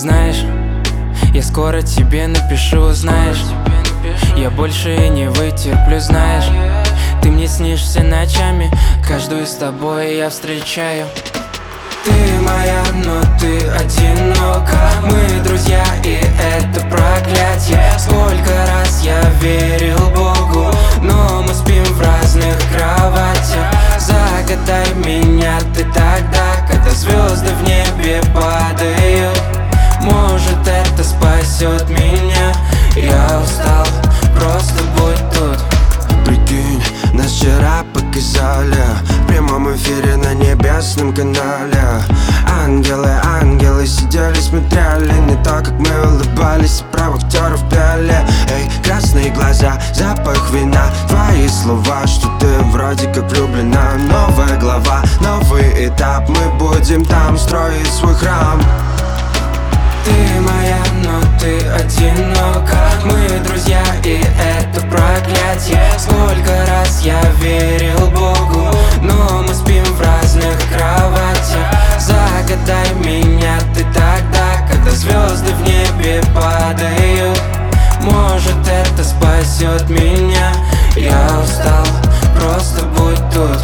Знаешь, я скоро тебе напишу, знаешь, я больше не вытерплю, знаешь. Ты мне снишься ночами, каждую с тобой я встречаю. Ты моя, но ты одинока. Мы друзья, и это проклятие. Сколько раз я верил Богу, но мы спим в разных кроватях. Загадай меня ты тогда, когда звезды в небе падают. Может, это спасет меня. Я устал, просто будь тут. Прикинь, нас вчера показали в прямом эфире на небесном канале. Ангелы сидели, смотрели не то, как мы улыбались, и про актеров пели. Эй, красные глаза, запах вина, твои слова, что ты вроде как влюблена. Новая глава, новый этап, мы будем там строить свой храм. Ты моя, но ты одинока. Мы друзья, и это проклятие. Сколько раз я верил Богу, но мы спим в разных кроватях. Загадай меня ты тогда, когда звезды в небе падают. Может, это спасет меня. Я устал, просто будь тут.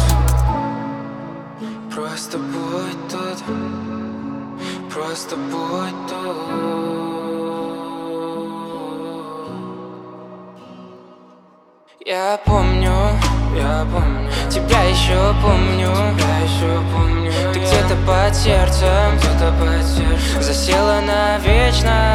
Просто будь тут. Просто будь тут. Я помню, тебя еще помню, ты где-то под сердцем, засела навечно.